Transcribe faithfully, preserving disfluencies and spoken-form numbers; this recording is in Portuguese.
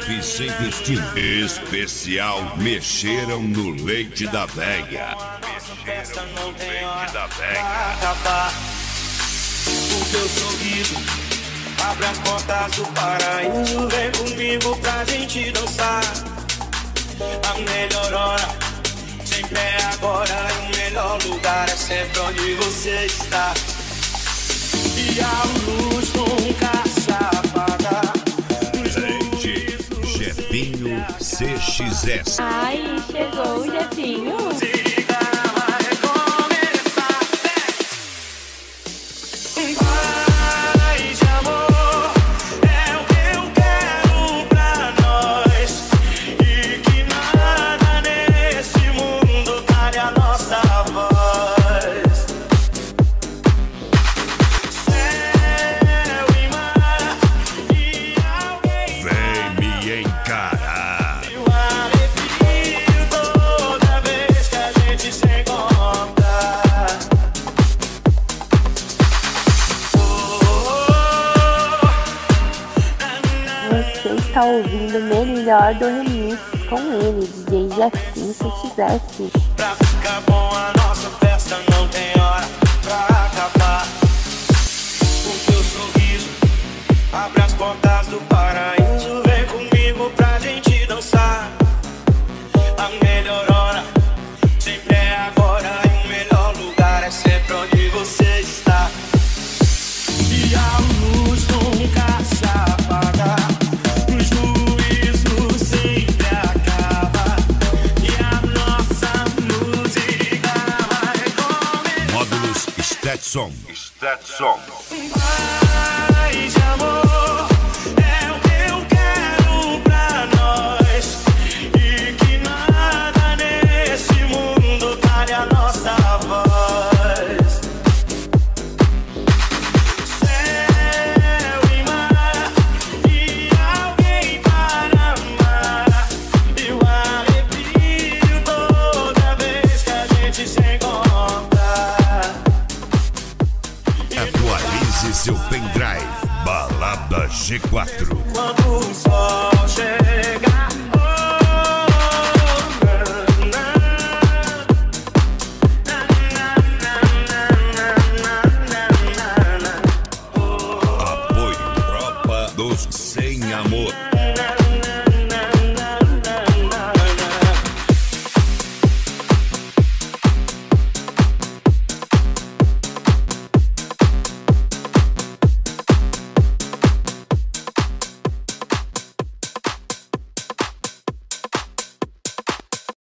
Rap sem destino. Especial Mexeram no Leite da Véia. Mexeram no Leite da Véia. O teu sorriso abre as portas do paraíso. Vem comigo pra gente dançar. A melhor hora sempre é agora. E o melhor lugar é sempre onde você está. E a luz nunca se apaga. Leite, Jefinho C X S. Ai, chegou o Jefinho. Você está ouvindo o melhor do remix com ele, D J Jefinho C X S. Pra ficar bom a nossa festa não tem hora pra acabar. O teu sorriso abre as portas do paraíso. Vem comigo pra gente dançar. A melhor hora sempre é agora. E o melhor lugar é sempre onde você está. E a luz nunca se apaga. Stetson. Stetson. Paz e amor é o que eu quero pra nós. E que nada nesse mundo cale a nossa voz. Céu e mar e alguém para amar. E o arrepio toda vez que a gente se encontra. Atualize seu pendrive. Balada G quatro. Quando o sol